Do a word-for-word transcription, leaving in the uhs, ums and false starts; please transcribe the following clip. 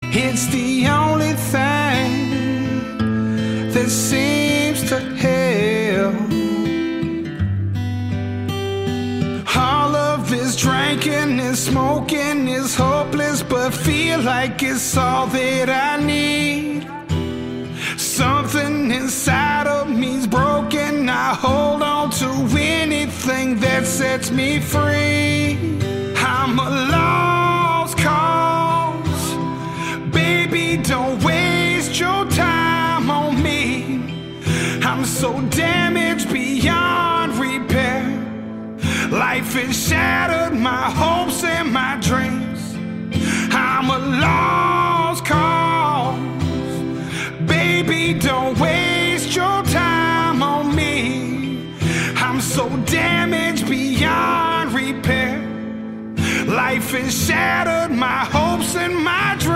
It's the only thing that seems to help. All of this drinking and smoking is hopeless, but feel like it's all that I need. Something inside of me's broken. I hold on to anything that sets me free. I'm a lost cause. Baby, don't waste your time on me. I'm so damaged beyond repair. Life has shattered my hopes and my dreams. I'm a lost cause. Baby, don't waste your time on me. I'm so damaged beyond repair. Life has shattered my hopes and my dreams.